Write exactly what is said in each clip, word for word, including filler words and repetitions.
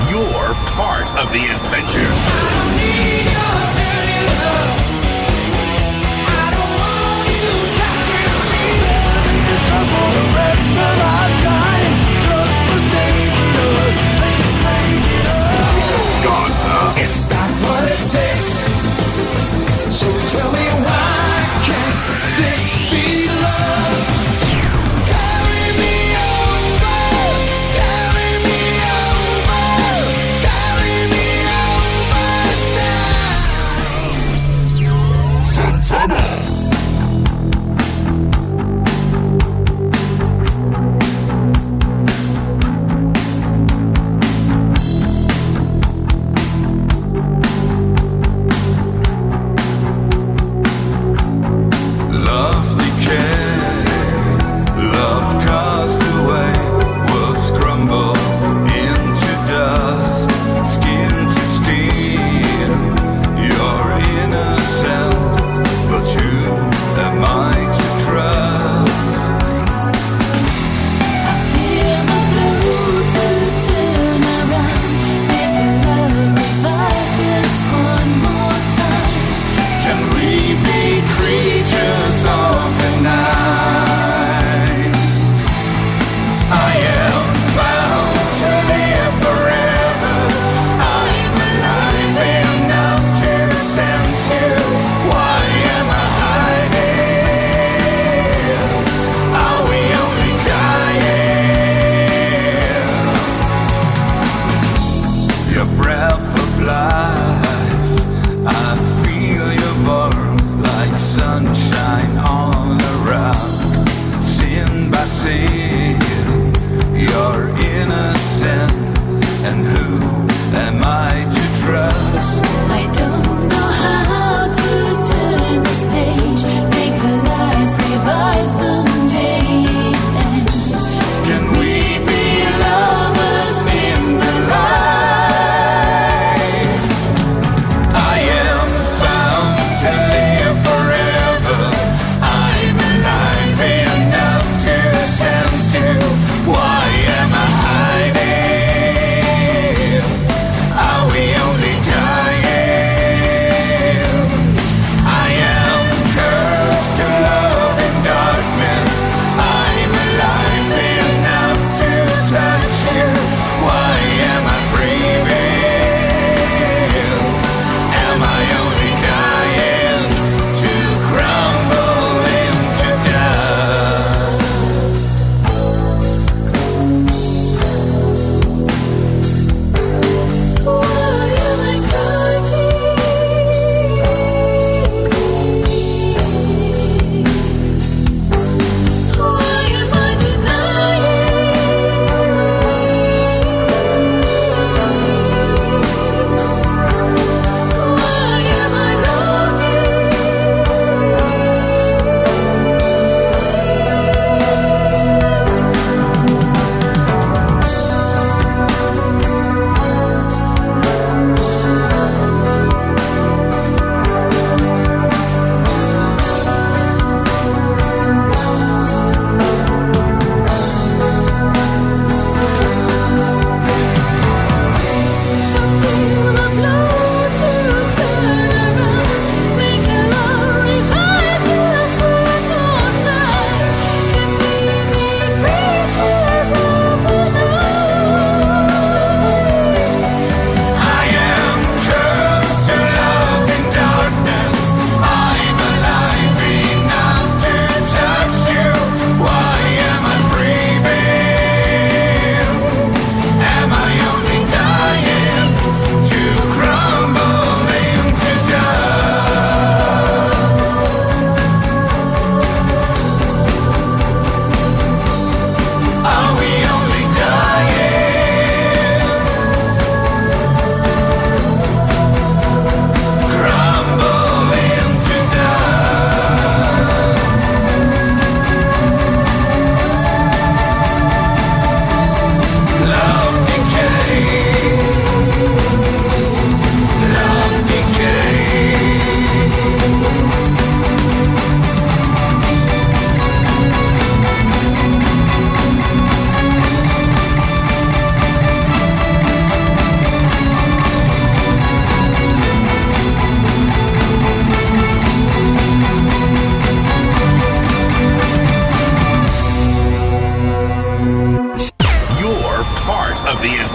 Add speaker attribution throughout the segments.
Speaker 1: You're part of the adventure.
Speaker 2: I need your dirty love. I don't want you touching me. It's time for the rest of our time. Just forsaking us, let's break it up.
Speaker 1: God, uh,
Speaker 2: It's not what it takes. So tell me why can't this be love? Carry me over, carry me over, carry me over.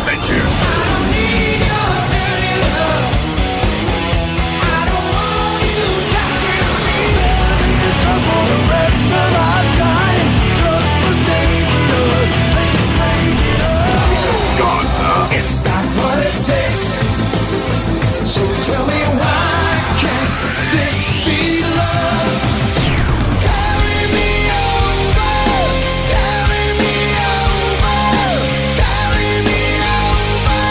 Speaker 1: adventure. Godfather.
Speaker 2: It's not what it takes. So tell me why can't this be love? Carry me over, carry me over, carry me over.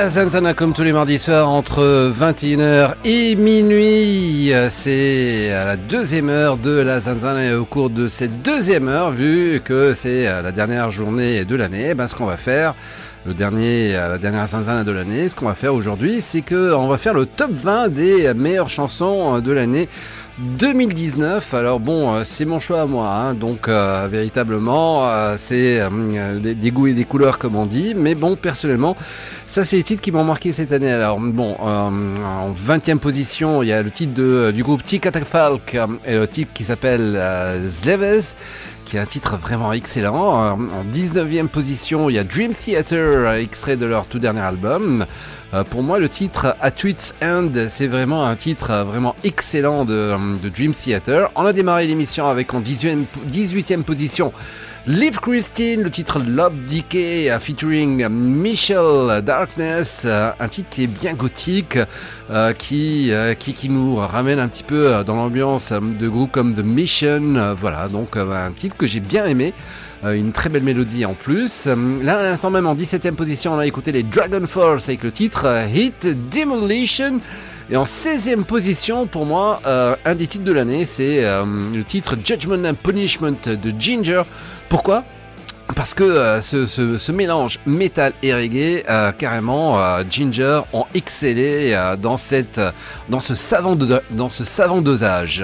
Speaker 3: La Zanzana comme tous les mardis soirs entre vingt et une heures et minuit. C'est à la deuxième heure de la Zanzana et au cours de cette deuxième heure, vu que c'est la dernière journée de l'année, ben ce qu'on va faire, le dernier, la dernière Zanzana de l'année, ce qu'on va faire aujourd'hui, c'est que on va faire le top vingt des meilleures chansons de l'année deux mille dix-neuf. Alors bon, c'est mon choix à moi, hein, donc euh, véritablement euh, c'est euh, des, des goûts et des couleurs comme on dit, mais bon, personnellement ça c'est les titres qui m'ont marqué cette année. Alors bon, euh, en vingtième position il y a le titre de, du groupe Tic Tac Falk euh, et le titre qui s'appelle euh, Zleves, qui est un titre vraiment excellent. En dix-neuvième position il y a Dream Theater, extrait de leur tout dernier album. Euh, pour moi, le titre At Wit's End, c'est vraiment un titre euh, vraiment excellent de, de Dream Theater. On a démarré l'émission avec en dix-huitième position Liv Christine, le titre Love Decay uh, featuring Michelle Darkness, uh, un titre qui est bien gothique, uh, qui, uh, qui qui nous ramène un petit peu uh, dans l'ambiance um, de groupes comme The Mission. Uh, voilà, donc uh, un titre que j'ai bien aimé. Euh, une très belle mélodie en plus. Euh, là, à l'instant même, en dix-septième position, on a écouté les Dragon Force avec le titre euh, Hit Demolition. Et en seizième position, pour moi, euh, un des titres de l'année, c'est euh, le titre Judgment and Punishment de Ginger. Pourquoi ? Parce que euh, ce, ce, ce mélange métal et reggae, euh, carrément, euh, Ginger ont excellé euh, dans, cette, dans, ce savant do- dans ce savant dosage.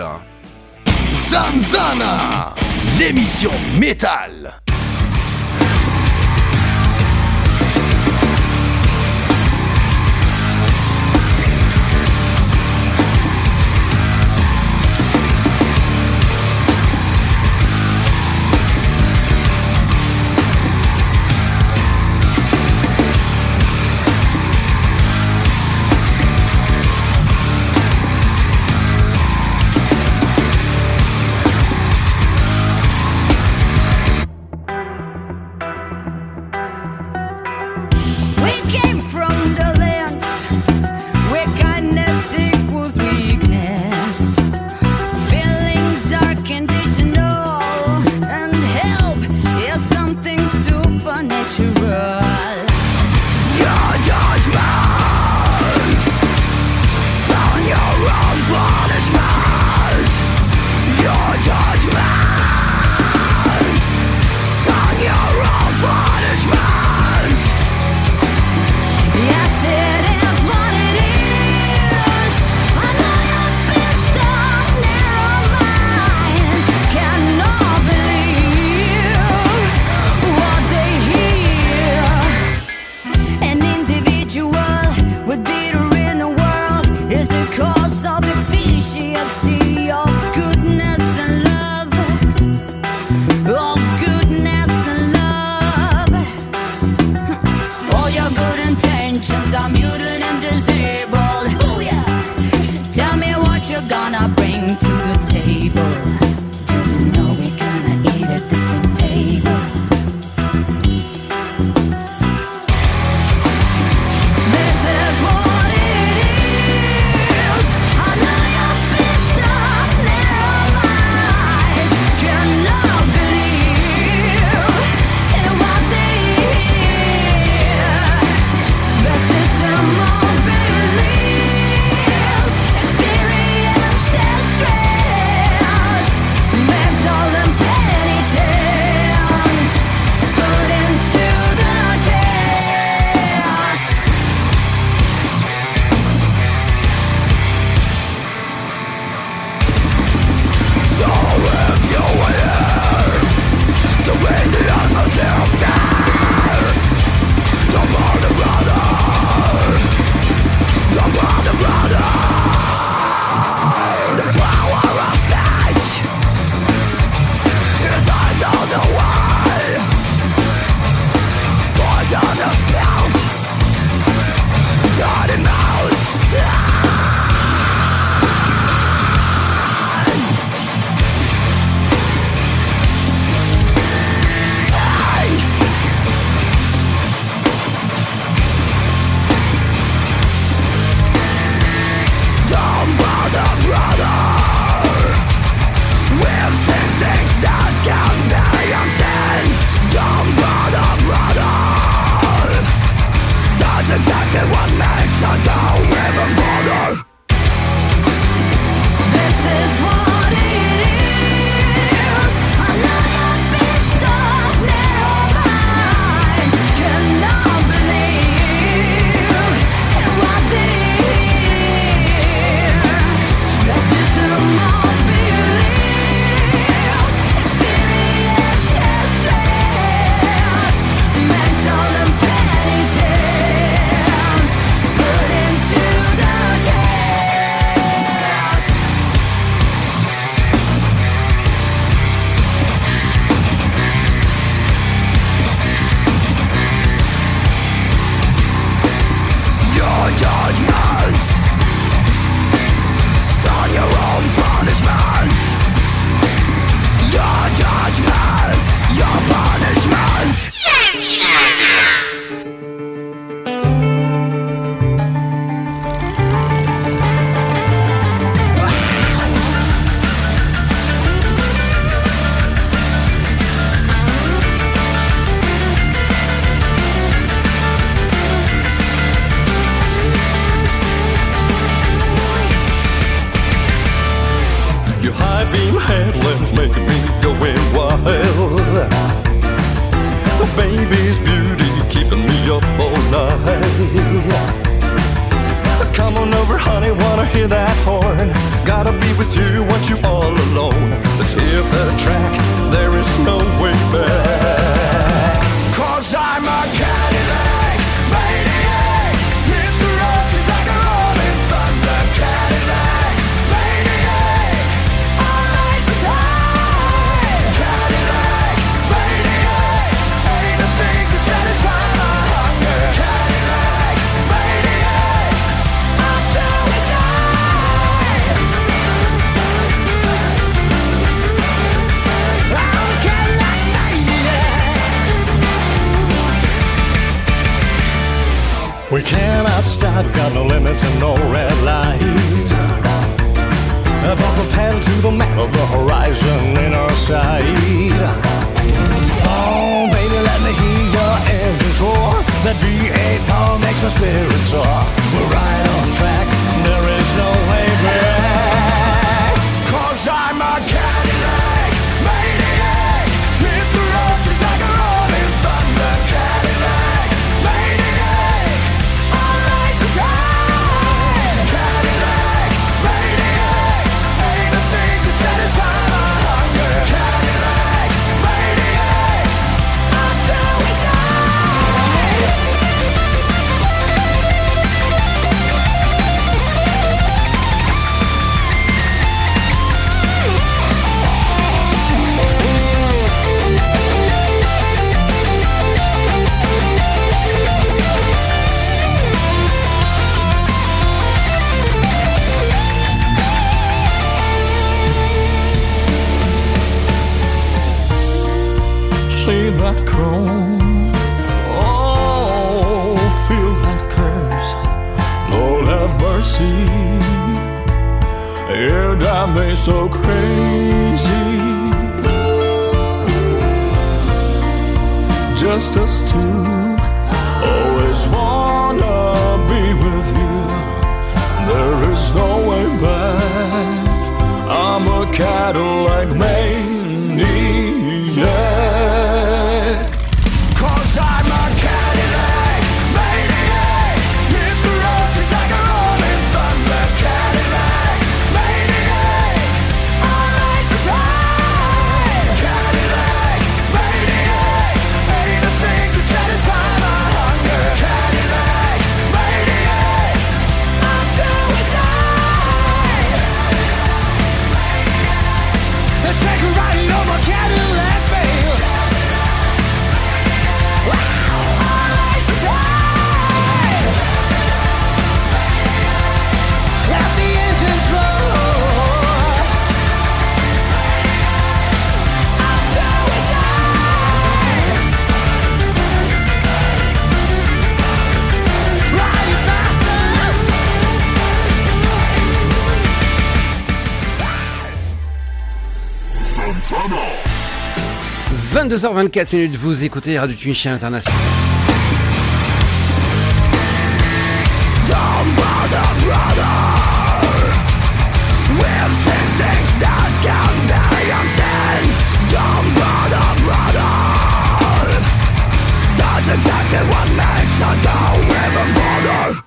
Speaker 1: Zanzana, l'émission métal.
Speaker 4: Headlamps make me going wild. The baby's beauty keeping me up all night. Come on over, honey, wanna hear that horn? Gotta be with you, want you all alone. Let's hit the track, there is no way back.
Speaker 2: Cause I'm a Cadillac maniac. Hit the road just like a rolling thunder. Cadillac maniac. All license high. Cadillac maniac. Ain't a thing to satisfy my hunger. Cadillac maniac. Until we die. I'm a Cadillac maniac.
Speaker 4: We cannot stop, got no limits and no red lights. Above the pedal to the metal, the horizon in our sight. Oh, baby, let me hear your engines roar. That V eight power makes my spirit soar. We're right on track, there is no way back.
Speaker 2: Cause I'm a Cadillac maniac. Hit the road just like a rolling thunder. Cadillac maniac. All license high. Cadillac maniac. Ain't a thing to satisfy my hunger. Cadillac maniac. Until we die.
Speaker 4: See that chrome, oh, feel that curse. Lord have mercy, it drives me so crazy. Just us two, always wanna be with you. There is no way back. I'm a Cadillac maniac.
Speaker 2: Cause I'm a Cadillac maniac. Hit the road just like a rolling thunder. Cadillac maniac. All license high. Cadillac maniac. Ain't a thing to satisfy my hunger. Cadillac maniac. Until we die. Take a ride on my Cadillac, babe. Wow, all license high. Let the engines roar until we die. Riding faster.
Speaker 3: vingt-deux heures vingt-quatre minutes, vous écoutez Radio Tunicien International.
Speaker 2: Don't bother, brother. We've seen things that can be unseen. Don't bother, brother. That's exactly what makes us go even further.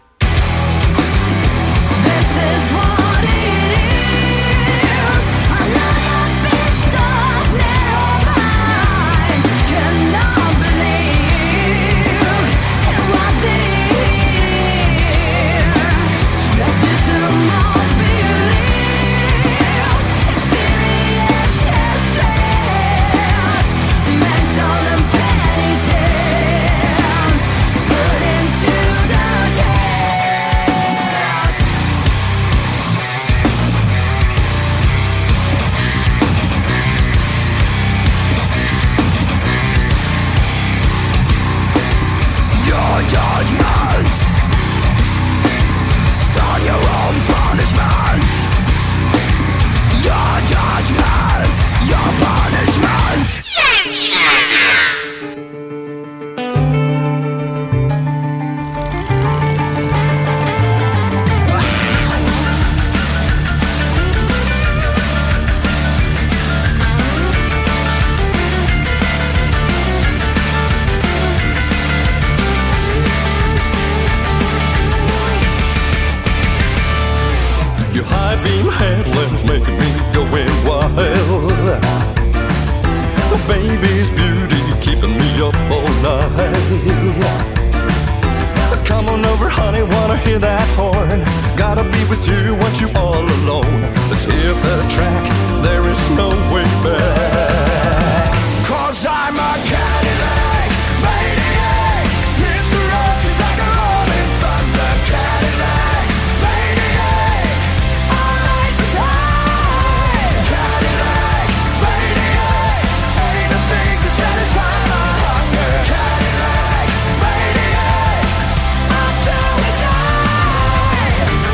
Speaker 2: This is what it is. Another beast of narrow minds cannot believe in what they hear. The system
Speaker 4: baby's beauty keeping me up all night. Come on over, honey, wanna hear that horn? Gotta be with you, want you all alone. Let's hit the track, there is no way back.
Speaker 2: Cause I'm a Cadillac maniac. Hit the road just like a rolling thunder. Cadillac maniac. All license high. Cadillac maniac. Ain't a thing to satisfy my hunger. Cadillac maniac. Until we die.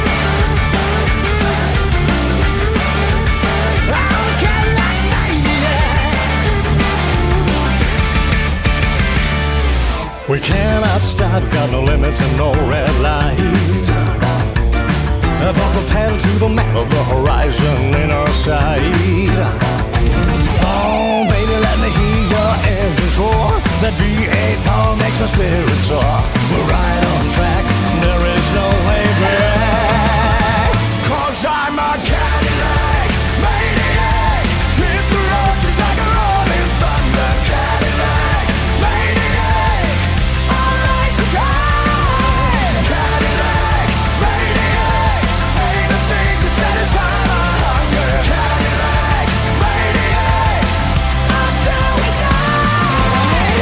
Speaker 2: I'm a Cadillac maniac.
Speaker 4: We cannot stop, got no limits and no red lights. Above the pedal to the metal, the horizon in our sight. Oh, baby, let me hear your engines roar. That V eight power makes my spirit soar. We're right on track, there is no way back.
Speaker 2: Cause I'm a Cadillac maniac. Hit the road just like a rolling thunder. Cadillac maniac. All license high. Cadillac maniac. Ain't a thing to satisfy my hunger. Cadillac maniac. Until we die.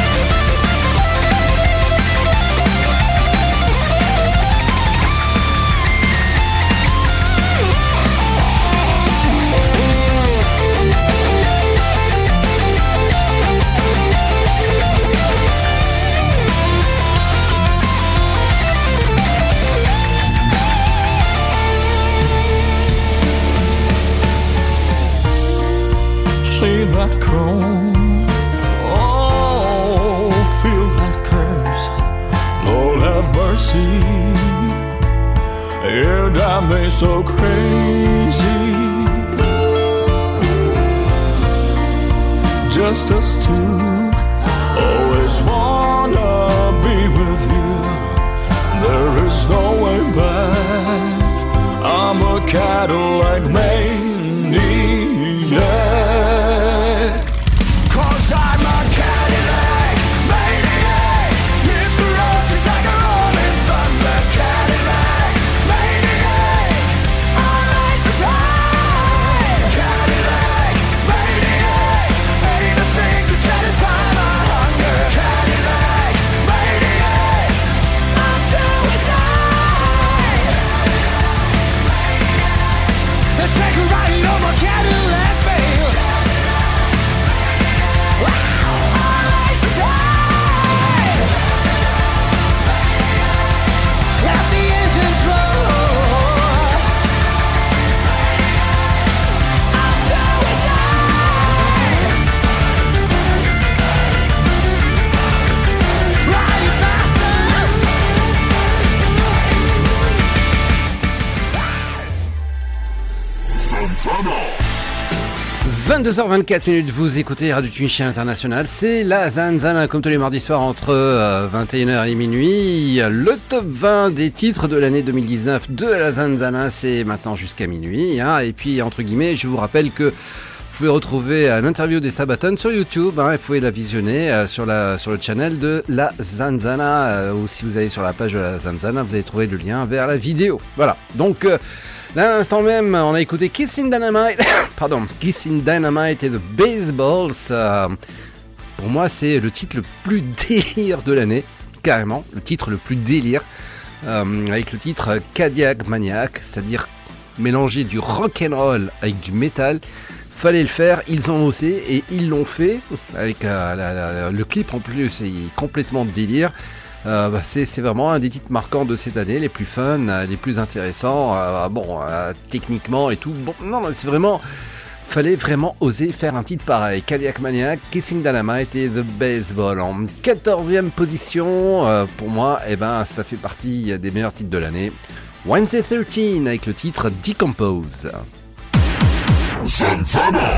Speaker 5: See that crown, oh, feel that curse. Lord have mercy, you drive me so crazy. Just us two, always wanna be with you. There is no way back. I'm a Cadillac maniac.
Speaker 2: Cause I'm a Cadillac maniac. Hit the road just like a rolling thunder. Cadillac maniac. All license high. Cadillac maniac. Ain't a thing to satisfy my hunger. Cadillac maniac. Until we die. Take a ride on my Cadillac, babe. Wow, all license high. Let the engines roar. Until we die. Ride it faster.
Speaker 3: vingt-deux heures vingt-quatre minutes, vous écoutez Radio Tunicien International, c'est la Zanzana comme tous les mardis soirs entre euh, vingt et une heures et minuit. Le top vingt des titres de l'année deux mille dix-neuf de la Zanzana, c'est maintenant jusqu'à minuit. Hein, et puis entre guillemets, je vous rappelle que vous pouvez retrouver euh, l'interview des Sabaton sur YouTube, hein, vous pouvez la visionner euh, sur, la, sur le channel de la Zanzana, euh, ou si vous allez sur la page de la Zanzana, vous allez trouver le lien vers la vidéo. Voilà, donc... Euh, Là, à l'instant même, on a écouté Kissing Dynamite, pardon, Kissing Dynamite et The Baseballs. Euh, pour moi, c'est le titre le plus délire de l'année, carrément, le titre le plus délire, euh, avec le titre Cadillac Maniac, c'est-à-dire mélanger du rock'n'roll avec du métal. Fallait le faire, ils ont osé et ils l'ont fait, avec euh, la, la, le clip en plus, c'est complètement délire. Euh, bah c'est, c'est vraiment un des titres marquants de cette année, les plus fun, euh, les plus intéressants, euh, bon, euh, techniquement et tout. Bon, non, c'est vraiment, fallait vraiment oser faire un titre pareil. Cadillac Maniac, Kissing Dynamite et The Baseball en quatorzième position. Euh, pour moi, eh ben, ça fait partie des meilleurs titres de l'année. Wednesday treize avec le titre Decompose.
Speaker 1: Santana.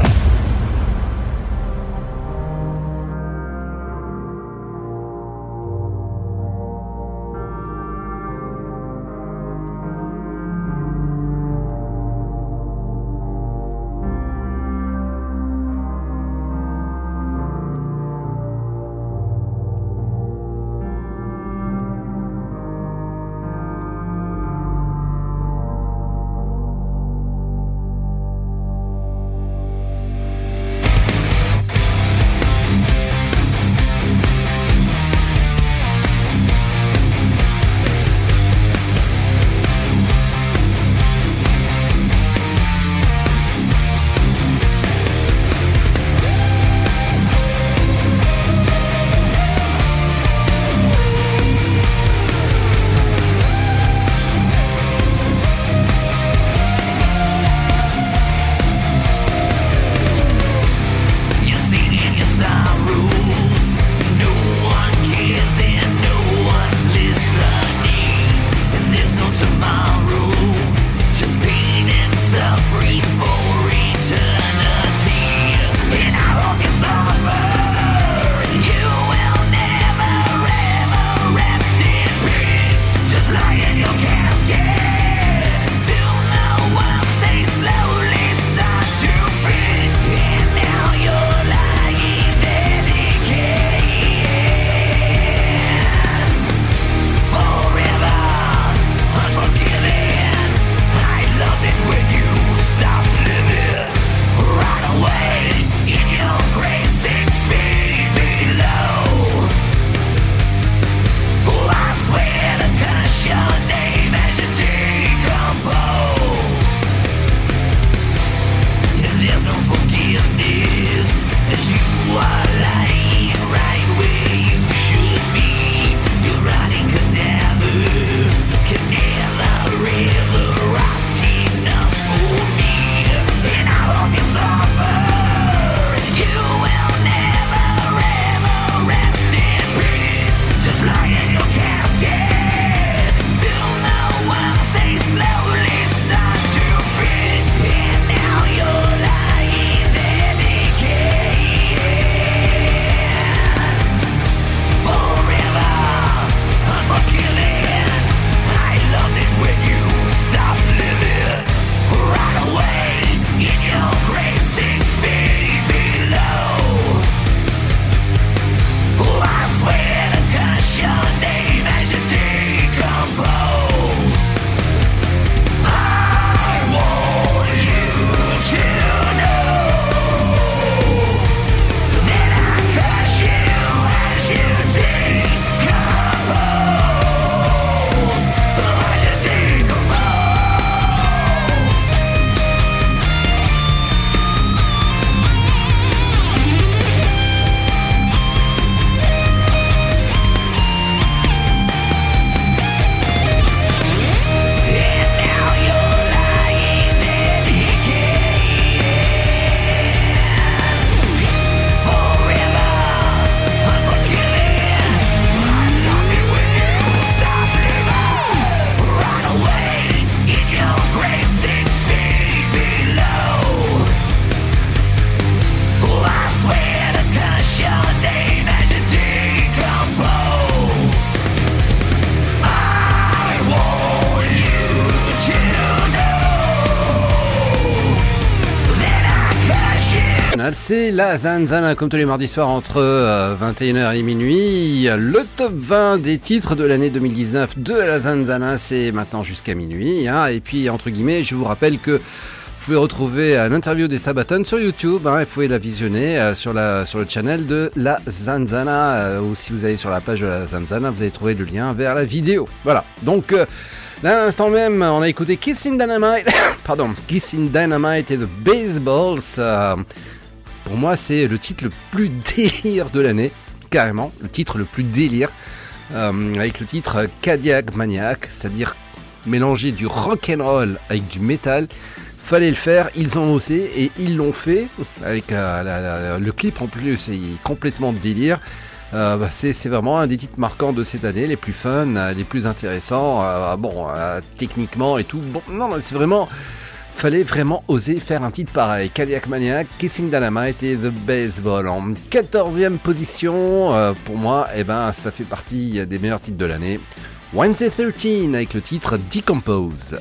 Speaker 3: international, c'est la Zanzana, comme tous les mardis soirs entre euh, vingt et une heures et minuit. Le top vingt des titres de l'année deux mille dix-neuf de la Zanzana, c'est maintenant jusqu'à minuit. Hein. Et puis, entre guillemets, je vous rappelle que vous pouvez retrouver euh, l'interview des Sabaton sur YouTube, hein, et vous pouvez la visionner euh, sur, la, sur le channel de la Zanzana, euh, ou si vous allez sur la page de la Zanzana, vous allez trouver le lien vers la vidéo. Voilà, donc euh, là, à l'instant même, on a écouté Kissing Dynamite, pardon, Kissing Dynamite et The Baseballs. Euh, pour moi, c'est le titre le plus délire de l'année, carrément, le titre le plus délire, euh, avec le titre Cadillac Maniac, c'est-à-dire mélanger du rock'n'roll avec du métal. Fallait le faire, ils ont osé et ils l'ont fait, avec euh, la, la, le clip en plus, c'est complètement délire. Euh, bah, c'est, c'est vraiment un des titres marquants de cette année, les plus fun, euh, les plus intéressants, euh, bon, euh, techniquement et tout. Bon, non, non, c'est vraiment, fallait vraiment oser faire un titre pareil. Cadillac Maniac, Kissing Dynamite et The Baseball en quatorzième position. Euh, pour moi, eh ben, ça fait partie des meilleurs titres de l'année. Wednesday treize avec le titre Decompose.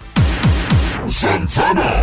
Speaker 1: Santana.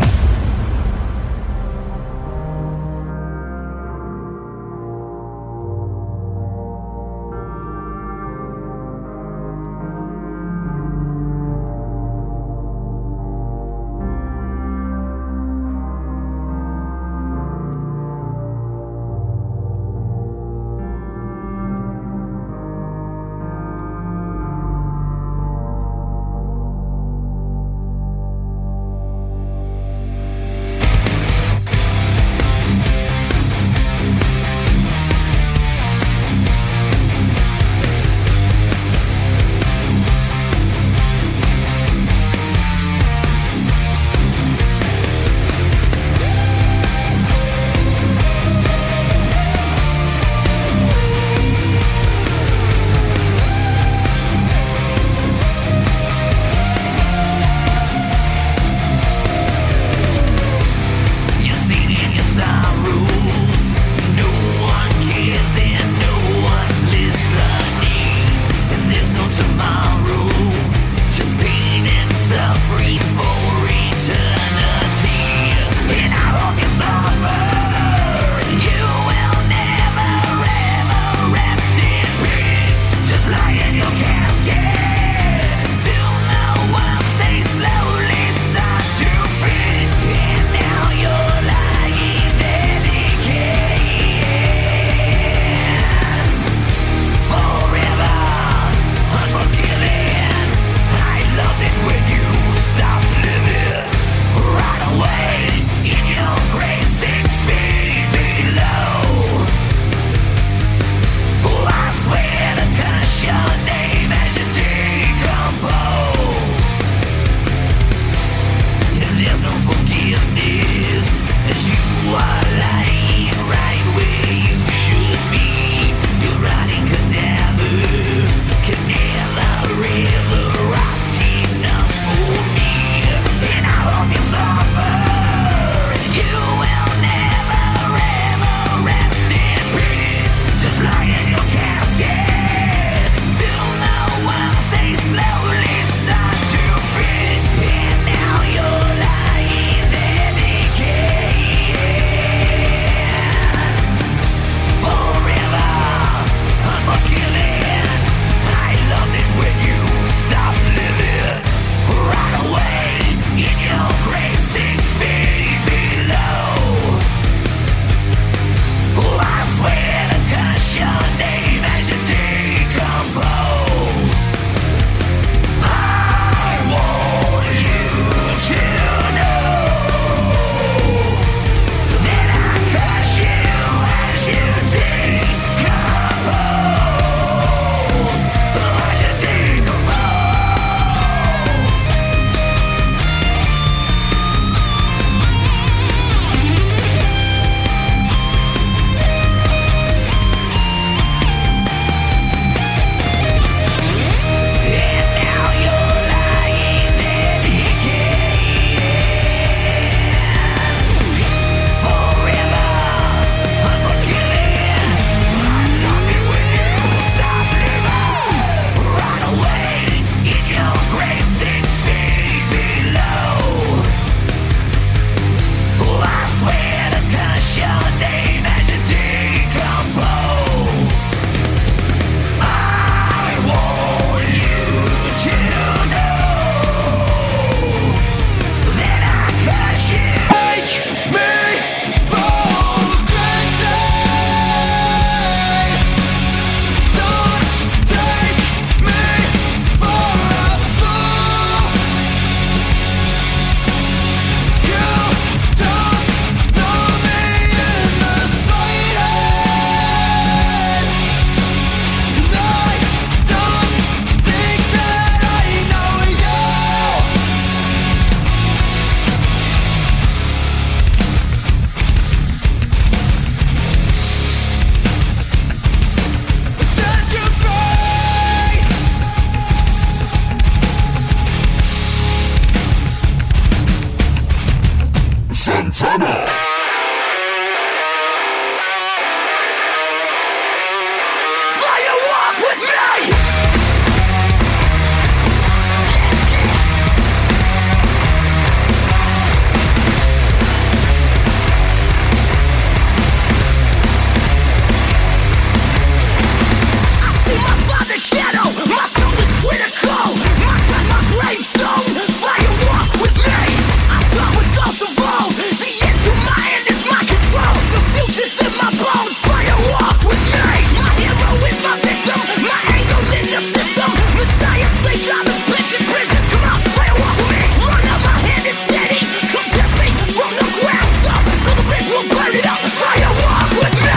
Speaker 2: my bones. Fire walk with me. My hero is my victim. My angle in the system. Messiah, slave drivers, bitch in prison. Come on, fire walk with me. Run up, my hand is steady. Come test me from the ground up. Till the bridge will burn it up. Fire walk with me.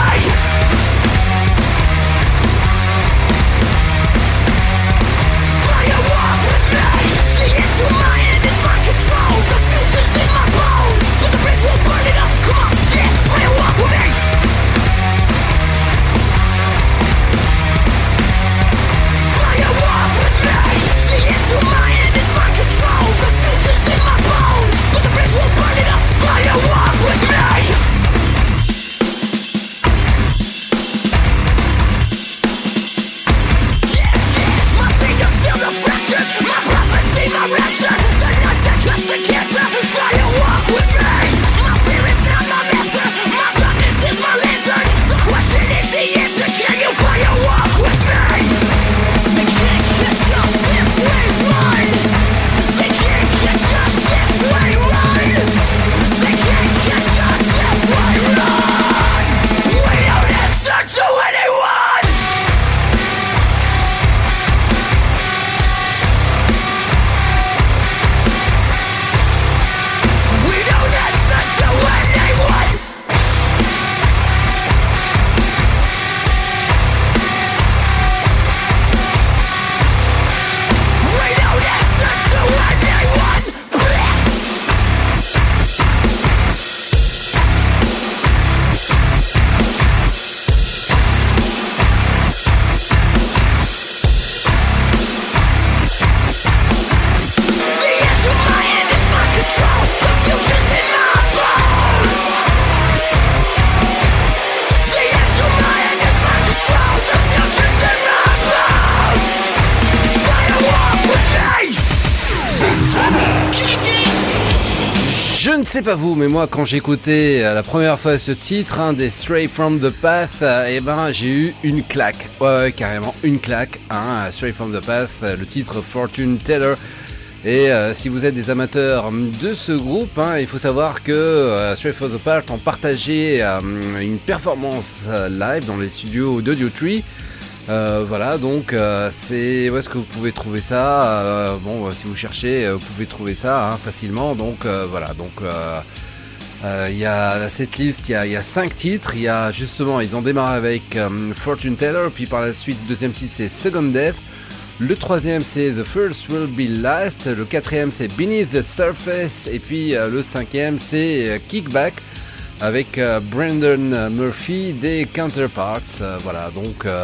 Speaker 2: Fire walk with me. The end to my end is my control. The future's in my bones. Till the bridge will burn it up. Come on, yeah, fire walk with me. Fire walk with me. The end to my end is my control. The future's in my bones. Till the bridge will burn it up. Fire walk with me. My fingers feel the fractures. My prophecy, my rapture. The knife that cuts the cancer. Fire walk with me. My fear is not my master. My darkness is my lantern. The question is the answer. Can you fire walk with me? They can't catch us if we run. They can't catch us if we run. They can't catch us if we run. We don't answer to anyone. We don't answer to anyone. We don't answer to anyone. The end to my end is my control. The future's in my bones. The end to my end is my control. The future's in my bones. Fire walk with me.
Speaker 3: Je ne sais pas vous, mais moi quand j'écoutais euh, la première fois ce titre hein, des Stray from the Path, euh, eh ben j'ai eu une claque, ouais, ouais carrément une claque, hein, Stray from the Path, euh, le titre Fortune Teller. Et euh, si vous êtes des amateurs de ce groupe, hein, il faut savoir que euh, Stray from the Path ont partagé euh, une performance euh, live dans les studios d'Audiotree. Euh, voilà, donc euh, c'est où est-ce que vous pouvez trouver ça euh, bon, si vous cherchez, euh, vous pouvez trouver ça hein, facilement. Donc euh, voilà, donc il euh, euh, y a la setlist, il y a, y a cinq titres. Il y a justement, ils ont démarré avec euh, Fortune Teller, puis par la suite, deuxième titre c'est Second Death. Le troisième c'est The First Will Be Last. Le quatrième c'est Beneath the Surface. Et puis euh, le cinquième c'est euh, Kickback, avec euh, Brandon Murphy des Counterparts. Euh, voilà, donc euh,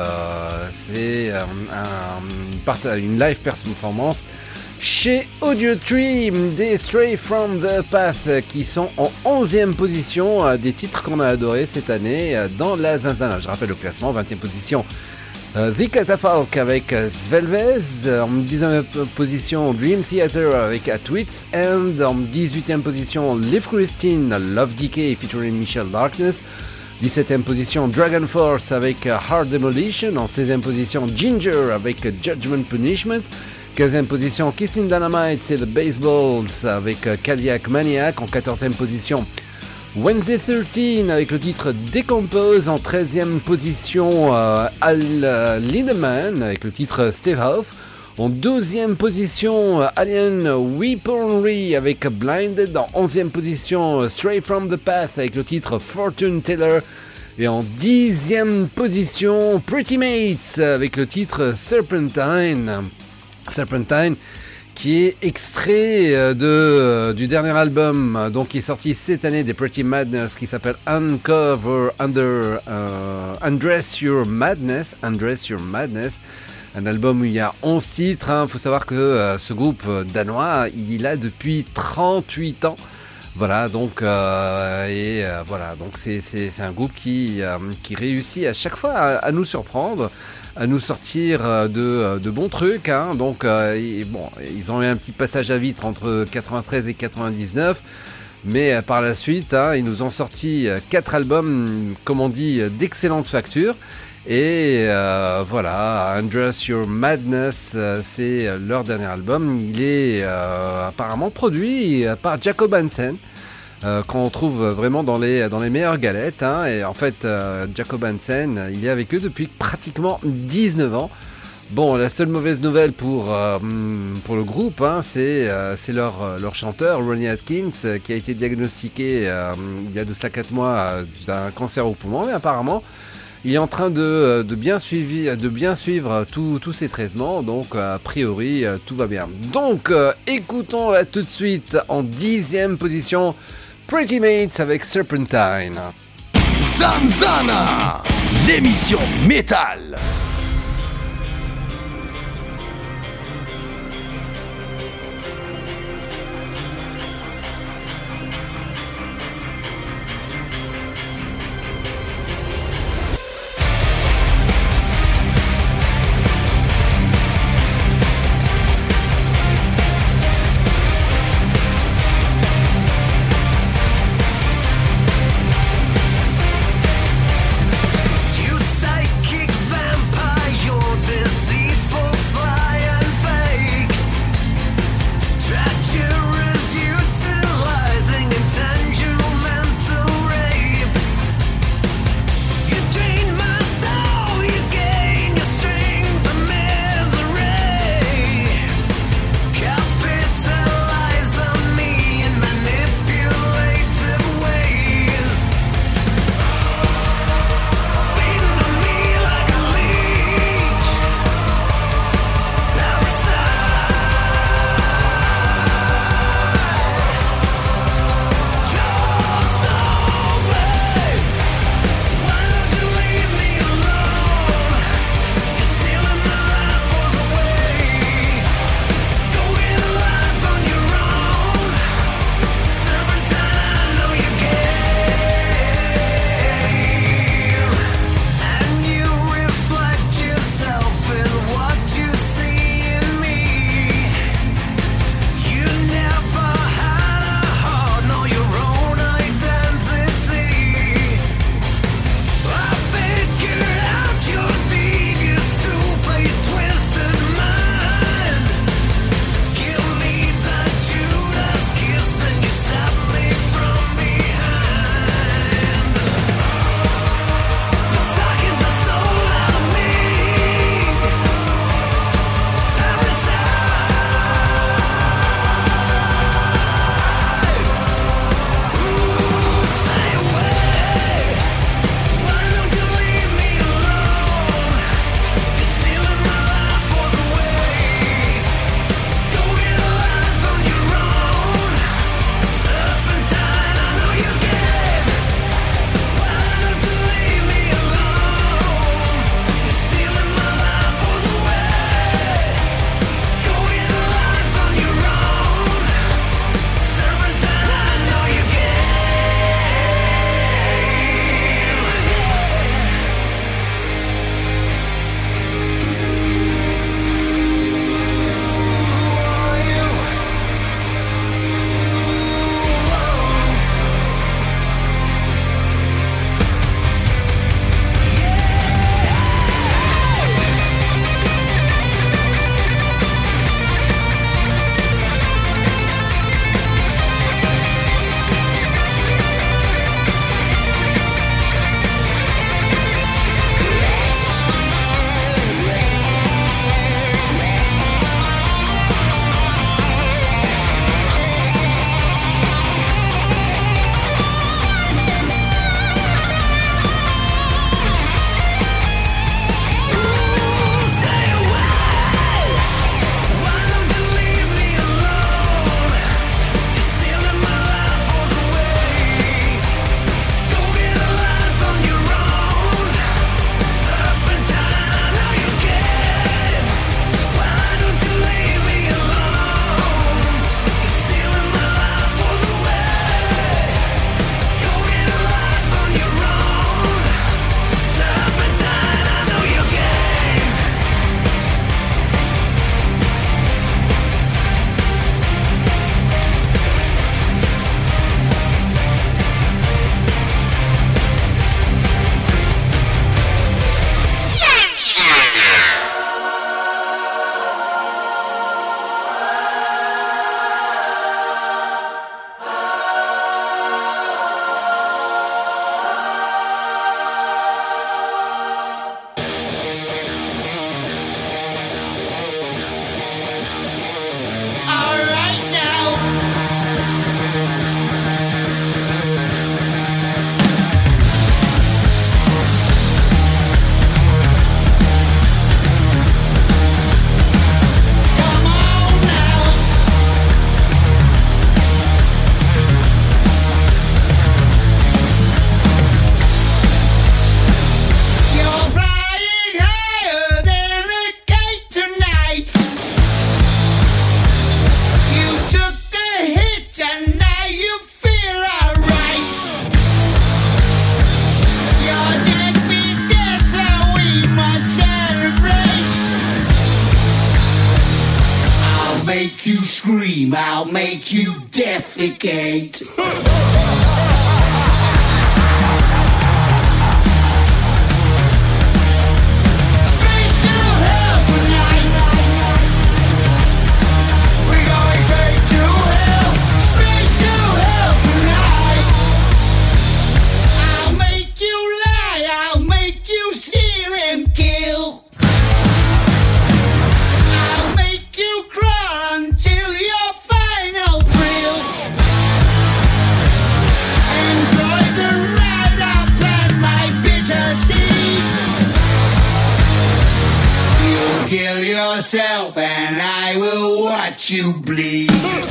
Speaker 3: c'est euh, un, une, part- une live performance chez Audiotree des Stray from the Path qui sont en onzième position, euh, des titres qu'on a adorés cette année euh, dans la Zinzana. Je rappelle le classement, vingtième position. Uh, The Catafalque avec uh, Svelvez, uh, en dixième position Dream Theater avec Atwits, and en dix-huitième position Liv Christine, Love Decay featuring Michelle Darkness, dix-septième position Dragon Force avec uh, Hard Demolition, en seizième position Ginger avec uh, Judgment Punishment, quinzième position Kissing Dynamite, c'est The Baseballs avec uh, Cardiac Maniac, en quatorzième position Wednesday treize avec le titre Decompose, en treizième position euh, Al euh, Lindemann avec le titre Steve Hoff, en douzième position euh, Alien Weaponry avec Blinded, en onzième position euh, Stray from the Path avec le titre Fortune Teller, et en dixième position Pretty Mates avec le titre Serpentine. Serpentine qui est extrait de, du dernier album donc, qui est sorti cette année des Pretty Madness, qui s'appelle Uncover Under uh, Undress Your Madness, Undress Your Madness, un album où il y a onze titres. Il hein. faut savoir que euh, ce groupe danois, il est là depuis trente-huit ans. Voilà, donc euh, et euh, voilà, donc c'est, c'est, c'est un groupe qui, euh, qui réussit à chaque fois à, à nous surprendre, à nous sortir de, de bons trucs. Hein. Donc, euh, et, bon, ils ont eu un petit passage à vide entre quatre-vingt-treize et quatre-vingt-dix-neuf, mais euh, par la suite, hein, ils nous ont sorti quatre albums, comme on dit, d'excellente facture. Et euh, voilà, Undress Your Madness, euh, c'est leur dernier album. Il est euh, apparemment produit par Jacob Hansen. euh, qu'on trouve vraiment dans les, dans les meilleures galettes. Hein. Et en fait, euh, Jacob Hansen, il est avec eux depuis pratiquement dix-neuf ans. Bon, la seule mauvaise nouvelle pour, euh, pour le groupe, hein, c'est, euh, c'est leur, leur chanteur, Ronnie Atkins, euh, qui a été diagnostiqué euh, il y a de cela quatre mois euh, d'un cancer au poumon. Mais apparemment, il est en train de, de, bien, suivi, de bien suivre tous ses traitements. Donc, a priori, euh, tout va bien. Donc, euh, écoutons là tout de suite en dixième position, Pretty Mates avec Serpentine.
Speaker 1: Zanzana, l'émission métal.
Speaker 2: You psychic vampire.
Speaker 6: scream, I'll make you defecate. Kill yourself and I will watch you bleed.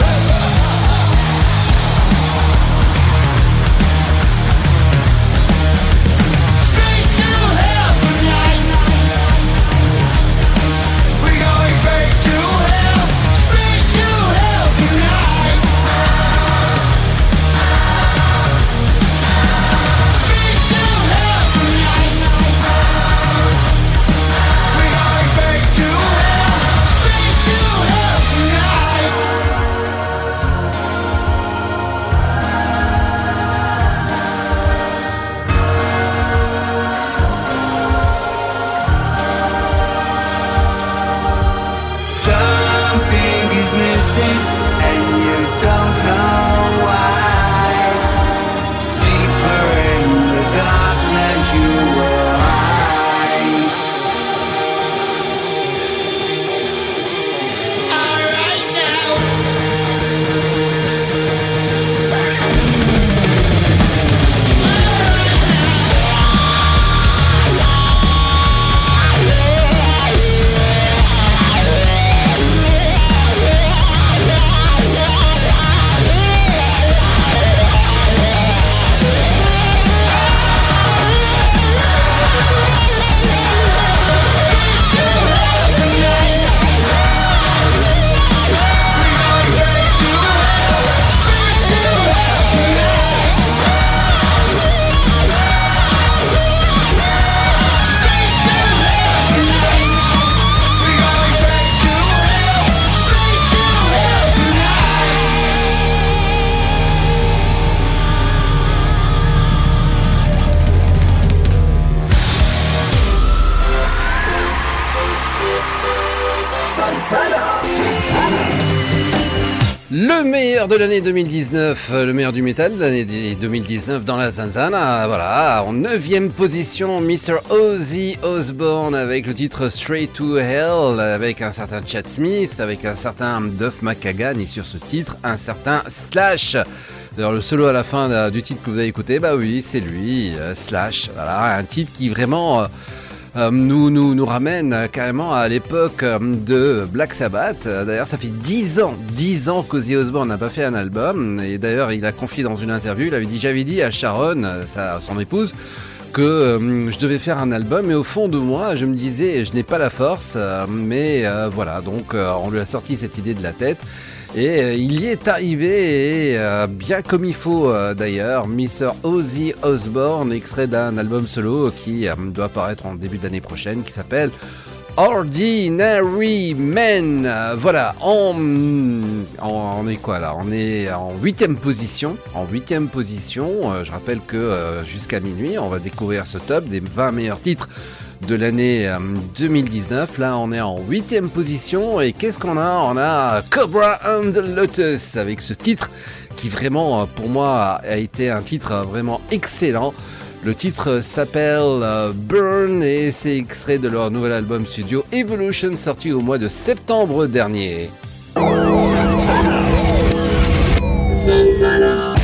Speaker 3: Le meilleur de l'année deux mille dix-neuf, le meilleur du métal de l'année deux mille dix-neuf dans la Zanzana. Voilà, en neuvième position, mister Ozzy Osbourne avec le titre Straight to Hell, avec un certain Chad Smith, avec un certain Duff McKagan et sur ce titre, un certain Slash. D'ailleurs, le solo à la fin du titre que vous avez écouté, bah oui, c'est lui, euh, Slash. Voilà, un titre qui vraiment... Euh, Euh, nous, nous, nous ramène euh, carrément à l'époque euh, de Black Sabbath. Euh, d'ailleurs, ça fait dix ans, dix ans qu'Ozzy Osbourne n'a pas fait un album. Et d'ailleurs, il a confié dans une interview, il avait dit, j'avais dit à Sharon, euh, sa, son épouse, que euh, je devais faire un album. Et au fond de moi, je me disais, je n'ai pas la force. Euh, mais euh, voilà, donc euh, on lui a sorti cette idée de la tête. Et euh, il y est arrivé, et euh, bien comme il faut euh, d'ailleurs, mister Ozzy Osbourne, extrait d'un album solo qui euh, doit apparaître en début d'année prochaine, qui s'appelle Ordinary Men. Euh, voilà, on, on, on est quoi là? On est en huitième position. En huitième position, euh, je rappelle que euh, jusqu'à minuit, on va découvrir ce top des vingt meilleurs titres de l'année euh, deux mille dix-neuf. Là on est en huitième position et qu'est-ce qu'on a? On a Cobra and the Lotus avec ce titre qui vraiment pour moi a été un titre vraiment excellent. Le titre s'appelle euh, Burn et c'est extrait de leur nouvel album studio Evolution sorti au mois de septembre dernier.
Speaker 6: Zanzana.